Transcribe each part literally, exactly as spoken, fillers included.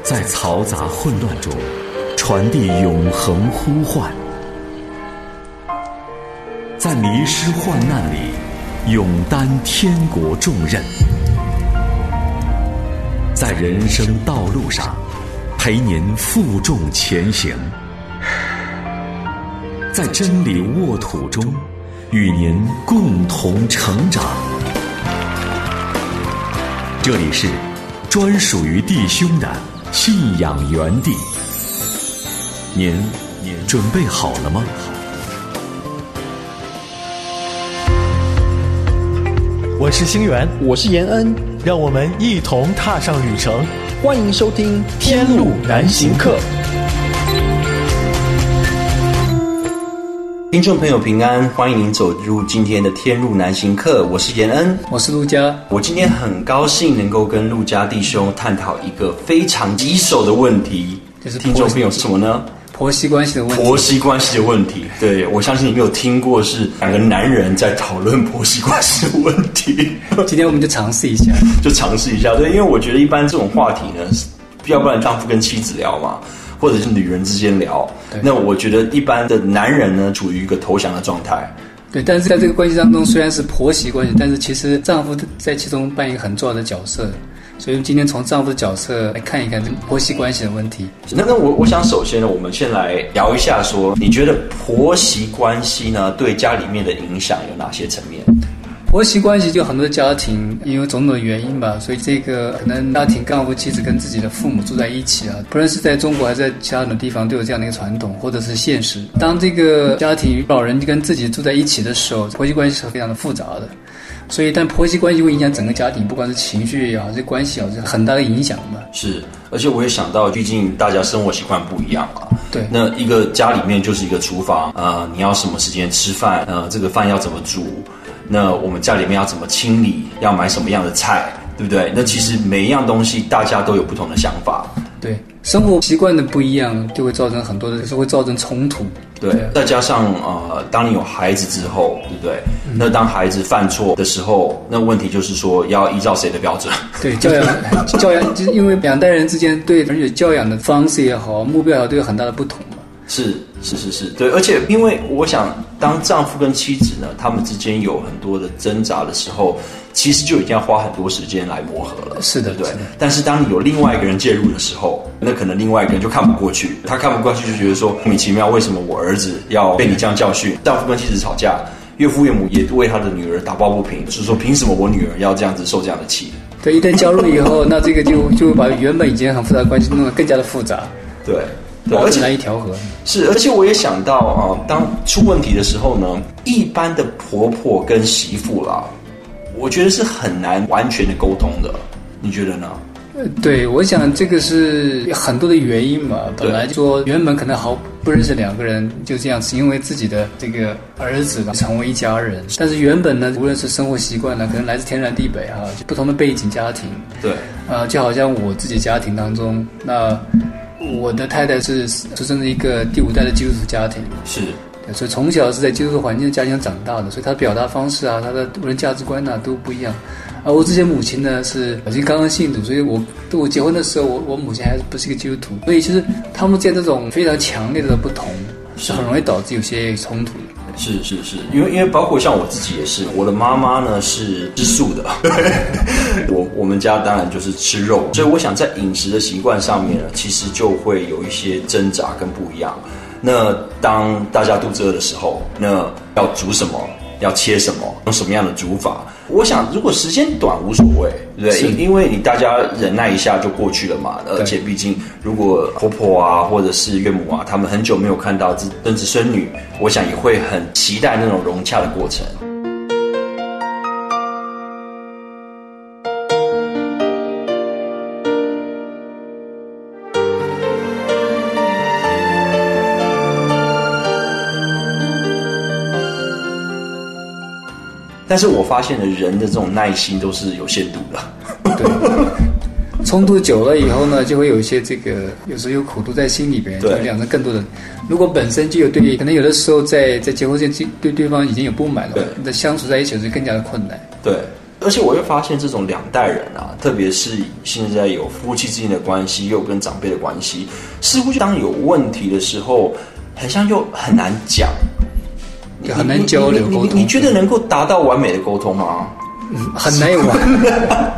在嘈杂混乱中传递永恒呼唤，在迷失患难里勇担天国重任，在人生道路上陪您负重前行，在真理沃土中与您共同成长。这里是专属于弟兄的信仰园地，您准备好了吗？ 我是星源， 我是延恩， 让我们一同踏上旅程。 欢迎收听《天路难行客》。 听众朋友平安，欢迎您走入今天的天路难行客，我是延恩， 我是陆家。 我今天很高兴能够跟陆家弟兄探讨一个非常棘手的问题， 就是听众朋友是什么呢？ 婆媳关系的问题。 婆媳关系的问题，对，我相信你没有听过是两个男人在讨论婆媳关系的问题。 今天我们就尝试一下， 就尝试一下，对，因为我觉得一般这种话题呢，要不然丈夫跟妻子聊嘛，或者是女人之间聊，那我觉得一般的男人呢，处于一个投降的状态。 对，但是在这个关系当中，虽然是婆媳关系，但是其实丈夫在其中扮演一个很重要的角色。所以今天从丈夫的角色来看一看这个婆媳关系的问题。 那那我我想首先呢，我们先来聊一下说，你觉得婆媳关系呢对家里面的影响有哪些层面？ 婆媳关系就很多家庭因为种种的原因吧，所以这个可能家庭丈夫妻子跟自己的父母住在一起啊，不论是在中国还是在其他的地方都有这样的一个传统或者是现实。当这个家庭老人跟自己住在一起的时候，婆媳关系是非常的复杂的。所以但婆媳关系会影响整个家庭，不管是情绪也好，这关系也好，是很大的影响嘛。 是，而且我也想到，毕竟大家生活习惯不一样嘛。 对， 那一个家里面就是一个厨房，呃，你要什么时间吃饭，呃，这个饭要怎么煮，那我们家里面要怎么清理，要买什么样的菜，对不对？那其实每一样东西大家都有不同的想法。 对，生活习惯的不一样，就会造成很多的，就是会造成冲突。 对，再加上呃，当你有孩子之后，对不对？嗯、那当孩子犯错的时候，那问题就是说要依照谁的标准？ 对，教养，教养，就是因为两代人之间对儿女教养的方式也好，目标也好，都有很大的不同嘛。 是是是是，对，而且因为我想，当丈夫跟妻子呢，他们之间有很多的挣扎的时候，其实就已经要花很多时间来磨合了。 是的， 对。但是当你有另外一个人介入的时候，那可能另外一个人就看不过去，他看不过去就觉得说莫名其妙，为什么我儿子要被你这样教训？丈夫跟妻子吵架，岳父岳母也为他的女儿打抱不平，就是说凭什么我女儿要这样子受这样的气？ 对，一旦交入以后，那这个就就把原本已经很复杂的关系弄得更加的复杂。 对。对，而且难以调和。 是，而且我也想到啊、呃，当出问题的时候呢，一般的婆婆跟媳妇啦，我觉得是很难完全的沟通的，你觉得呢？ 对，我想这个是很多的原因嘛。本来就说原本可能好不认识两个人，就这样是因为自己的这个儿子成为一家人。但是原本呢，无论是生活习惯呢，可能来自天南地北哈，就不同的背景家庭。 对， 啊、呃，就好像我自己家庭当中，那我的太太是出生在一个第五代的基督徒家庭， 是， 所以从小是在基督徒环境的家庭长大的，所以她的表达方式啊，她的为人价值观啊都不一样。而我之前母亲呢是已经刚刚信主，所以我对我结婚的时候，我我母亲还不是一个基督徒，所以其实他们在这种非常强烈的不同，是很容易导致有些冲突的。 是是是，因为因为包括像我自己也是，我的妈妈呢是吃素的，我我们家当然就是吃肉，所以我想在饮食的习惯上面呢，其实就会有一些挣扎跟不一样。那当大家肚子饿的时候，那要煮什么？要切什么？用什么样的煮法？我想，如果时间短无所谓，对不对？因为你大家忍耐一下就过去了嘛。而且毕竟，如果婆婆啊，或者是岳母啊，他们很久没有看到孙子孙女，我想也会很期待那种融洽的过程。但是我发现了人的这种耐心都是有限度的。 对，冲突久了以后呢，就会有一些这个，有时候有苦毒在心里边，就两人更多的。如果本身就有对，可能有的时候在在结婚前对对方已经有不满了，那相处在一起就更加的困难。 对。而且我会发现，这种两代人啊， 特别是现在有夫妻之间的关系，又跟长辈的关系，似乎当有问题的时候，很像又很难讲， 很难交流沟通。 你, 你, 你觉得能够达到完美的沟通吗？ 嗯，很难有完。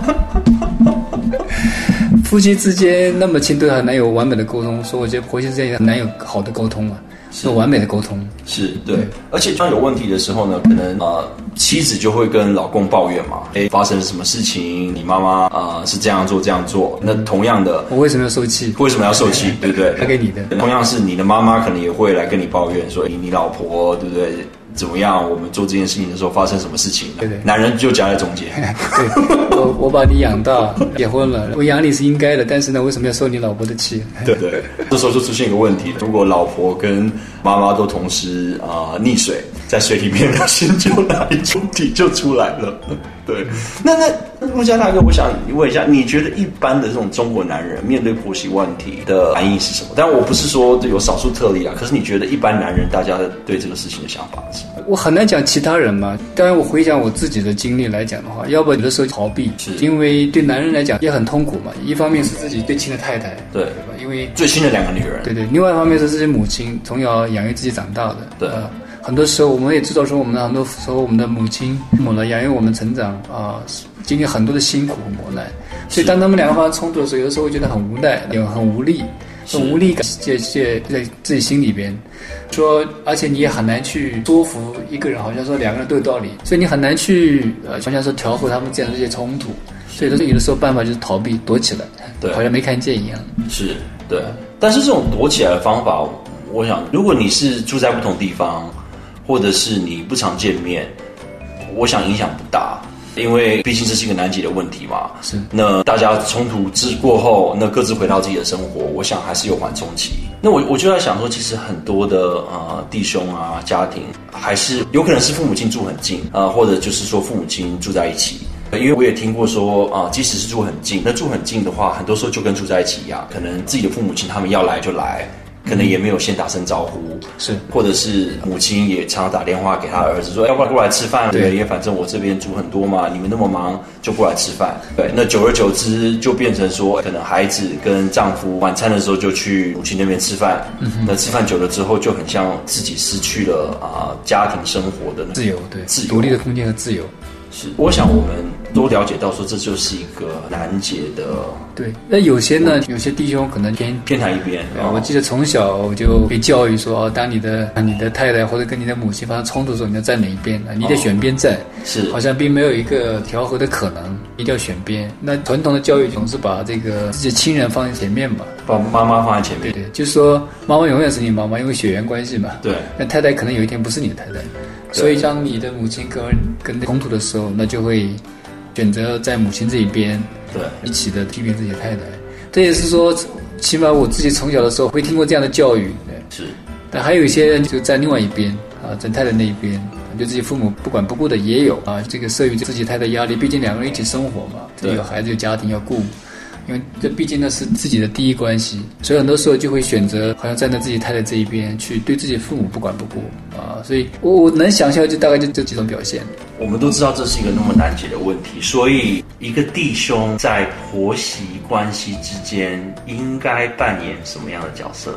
夫妻之间那么亲，都很难有完美的沟通，所以我觉得婆媳之间很难有好的沟通啊，有完美的沟通。 是对，对，而且当有问题的时候呢，可能呃妻子就会跟老公抱怨嘛，哎，发生了什么事情？你妈妈啊、呃、是这样做这样做。那同样的， 我为什么要受气？ 为什么要受气？对不对？ 他给你的。 同样是你的妈妈，可能也会来跟你抱怨说，你你老婆对不对？怎么样？我们做这件事情的时候发生什么事情？ 对对， 男人就夹在中间。 对，我我把你养大，结婚了，我养你是应该的，但是呢，为什么要受你老婆的气？ 对对，这时候就出现一个问题：如果老婆跟妈妈都同时啊、呃、溺水，在水里面的心就哪一种题就出来了。对，那那陆家大哥，我想问一下，你觉得一般的这种中国男人面对婆媳问题的反应是什么？当然，我不是说有少数特例啊，可是你觉得一般男人大家对这个事情的想法是什么？ 我很难讲其他人嘛。当然，我回想我自己的经历来讲的话，要不有的时候逃避，因为对男人来讲也很痛苦嘛。一方面是自己最亲的太太， 对， 对吧？因为最亲的两个女人， 对对。另外一方面是自己母亲从小养育自己长大的， 对。 呃很多时候我们也知道说，我们很多时候我们的母亲母呢养育我们成长啊、呃，经历很多的辛苦和磨难，所以当他们两个发生冲突的时候，有的时候会觉得很无奈，也很无力，这种无力感在在自己心里边。说，而且你也很难去说服一个人，好像说两个人都有道理，所以你很难去呃，好像说调和他们这样的这些冲突。所以有的时候办法就是逃避，躲起来， 对， 好像没看见一样。 是，对。但是这种躲起来的方法，我想，如果你是住在不同地方，或者是你不常见面，我想影响不大，因为毕竟这是一个难解的问题嘛。 是， 那大家冲突之过后，那各自回到自己的生活，我想还是有缓冲期。那我我就在想说，其实很多的呃弟兄啊，家庭还是有可能是父母亲住很近啊、呃，或者就是说父母亲住在一起。因为我也听过说啊、呃，即使是住很近，那住很近的话，很多时候就跟住在一起一样，可能自己的父母亲他们要来就来。可能也没有先打声招呼， 是，或者是母亲也常常打电话给他儿子说，要不然过来吃饭，对，因为反正我这边煮很多嘛，你们那么忙，就过来吃饭。对，那久而久之就变成说，可能孩子跟丈夫晚餐的时候就去母亲那边吃饭，嗯、那吃饭久了之后，就很像自己失去了啊、呃、家庭生活的自由，对， 自由、 独立的空间和自由。 是，我想我们都了解到说，这就是一个难解的。 对，那有些呢，有些弟兄可能偏偏袒一边。 哦、我记得从小我就被教育说，哦，当你的你的太太或者跟你的母亲发生冲突的时候，你要站哪一边啊？你得选边站。哦、 是， 好像并没有一个调和的可能，一定要选边。那传统的教育总是把这个自己的亲人放在前面嘛， 把妈妈放在前面。 对对，就是说妈妈永远是你妈妈，因为血缘关系嘛。 对。 那太太可能有一天不是你的太太。所以，当你的母亲跟跟冲突的时候，那就会选择在母亲这一边， 对， 一起的批评自己的太太。这也是说，起码我自己从小的时候会听过这样的教育，对， 是。 但还有一些人就在另外一边啊，在太太那一边，就自己父母不管不顾的也有啊。这个摄于自己太太压力，毕竟两个人一起生活嘛，自己有孩子有家庭要顾。因为这毕竟那是自己的第一关系，所以很多时候就会选择好像站在自己太太这一边，去对自己父母不管不顾啊。所以我我能想象就大概就这几种表现。 我们都知道这是一个那么难解的问题，所以一个弟兄在婆媳关系之间应该扮演什么样的角色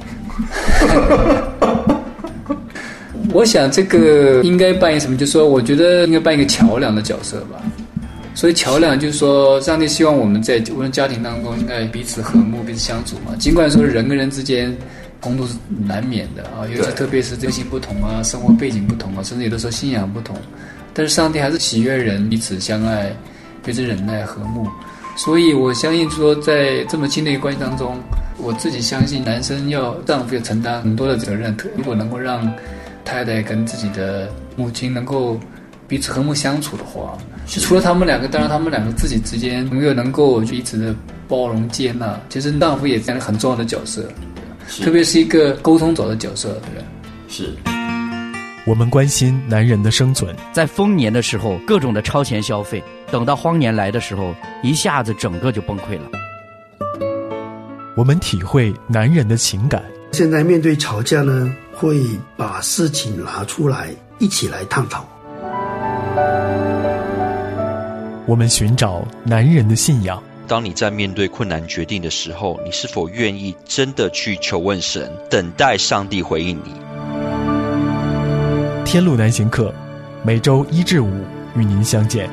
呢？我想这个应该扮演什么，就是说我觉得应该扮演一个桥梁的角色吧。所以桥梁就是说，上帝希望我们在无论家庭当中应该彼此和睦、彼此相处嘛。尽管说人跟人之间冲突是难免的啊，尤其特别是个性不同啊、生活背景不同啊，甚至有的时候信仰不同，但是上帝还是喜悦人彼此相爱、彼此忍耐、和睦。所以我相信说，在这么亲的一个关系当中，我自己相信男生要丈夫要承担很多的责任，如果能够让太太跟自己的母亲能够彼此和睦相处的话，就除了他们两个，当然他们两个自己之间没有能够彼此的包容接纳，其实丈夫也占了很重要的角色，特别是一个沟通者的角色，对吧？ 是。 我们关心男人的生存， 在丰年的时候各种的超前消费，等到荒年来的时候，一下子整个就崩溃了。 我们体会男人的情感。 现在面对吵架呢，会把事情拿出来一起来探讨。 我们寻找男人的信仰。 当你在面对困难决定的时候，你是否愿意真的去求问神，等待上帝回应你？ 天路难行课，每周一至五与您相见。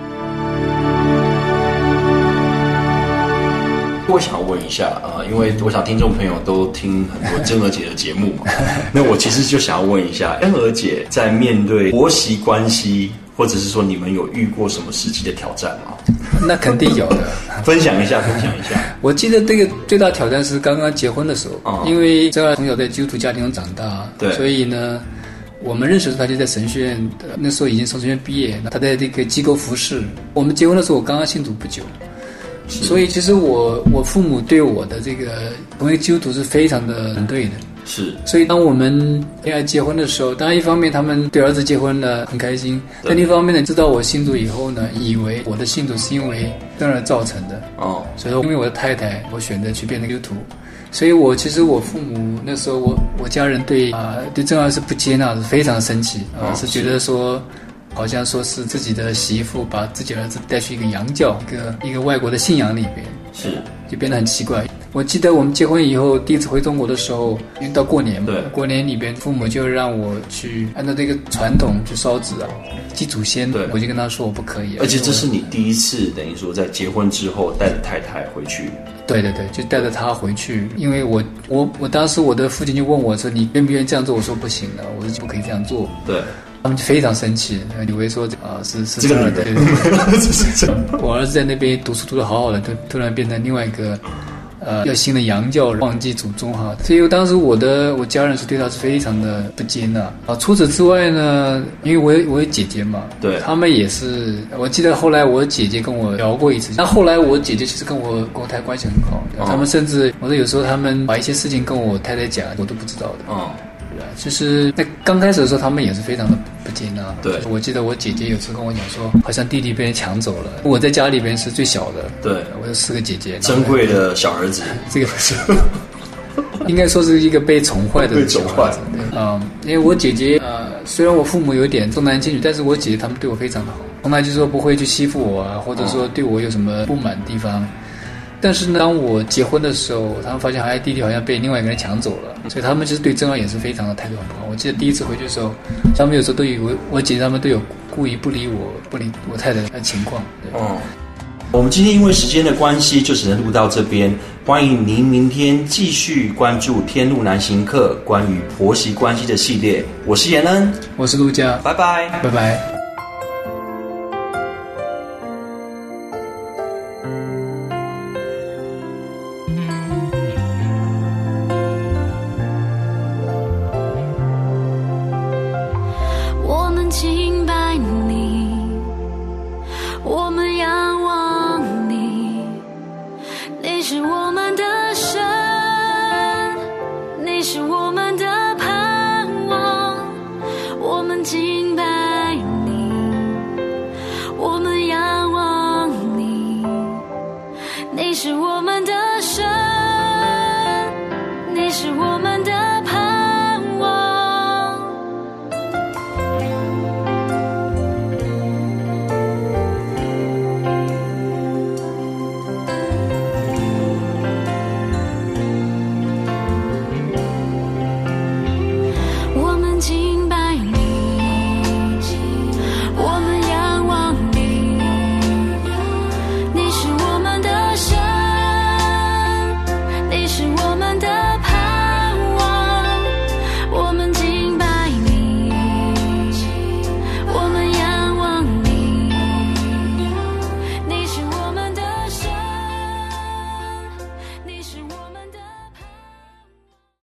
我想问一下啊、呃，因为我想听众朋友都听很多珍娥姐的节目嘛，那我其实就想要问一下，珍娥姐在面对婆媳关系，或者是说你们有遇过什么实际的挑战吗？ 那肯定有的， 分享一下，分享一下。 我记得这个最大挑战是刚刚结婚的时候，哦、因为珍娥从小在基督徒家庭中长大， 对， 所以呢，我们认识的时候他就在神学院，那时候已经从神学院毕业，他在这个机构服侍。我们结婚的时候，我刚刚信主不久。所以其实我我父母对我的这个成为基督徒是非常的反对的， 是。 所以当我们恋爱结婚的时候，当然一方面他们对儿子结婚了很开心，但另一方面呢，知道我信主以后呢，以为我的信主是因为这样而造成的哦，所以因为我的太太，我选择去变成基督徒。所以我其实我父母那时候我我家人对啊、呃、对珍儿是不接纳的，非常生气啊、呃哦，是觉得说。好像说是自己的媳妇把自己儿子带去一个洋教，一个一个外国的信仰里边， 是就变得很奇怪。我记得我们结婚以后第一次回中国的时候，因为到过年嘛， 对， 过年里边父母就让我去按照这个传统去烧纸啊，祭祖先。 对， 我就跟他说我不可以、啊。 而且这是你第一次等于说在结婚之后带着太太回去。 对对对，就带着他回去，因为我我我当时我的父亲就问我说你愿不愿意这样做？我说不行的，我说不可以这样做。 对。 他们就非常生气，以为说啊、呃、是是这个女的， 对对对我儿子在那边读书读得好好的，突突然变成另外一个呃要信的洋教，忘记祖宗哈。所以当时我的我家人是对他是非常的不接纳啊。除此之外呢，因为我有我有姐姐嘛， 对， 他们也是。我记得后来我姐姐跟我聊过一次，但后来我姐姐其实跟我跟我太太关系很好，哦、他们甚至我说有时候他们把一些事情跟我太太讲，我都不知道的。哦。就是在刚开始的时候，他们也是非常的不接纳。 对， 就是我记得我姐姐有次跟我讲说，好像弟弟被人抢走了。我在家里边是最小的， 对， 我有四个姐姐， 珍贵的小儿子。 这个是应该说是一个被宠坏的被宠坏。 嗯，因为我姐姐呃，虽然我父母有点重男轻女，但是我姐姐他们对我非常好，从来就说不会去欺负我啊，或者说对我有什么不满的地方。但是呢，当我结婚的时候，他们发现哎，弟弟好像被另外一个人抢走了，所以他们其实对珍儿也是非常的态度很不好。我记得第一次回去的时候，他们有时候都以为我姐姐他们都有故意不理我、不理我太太的情况。 哦，我们今天因为时间的关系，就只能录到这边。欢迎您明天继续关注《天路难行课》关于婆媳关系的系列。我是延恩， 我是陆家， 拜拜， 拜拜。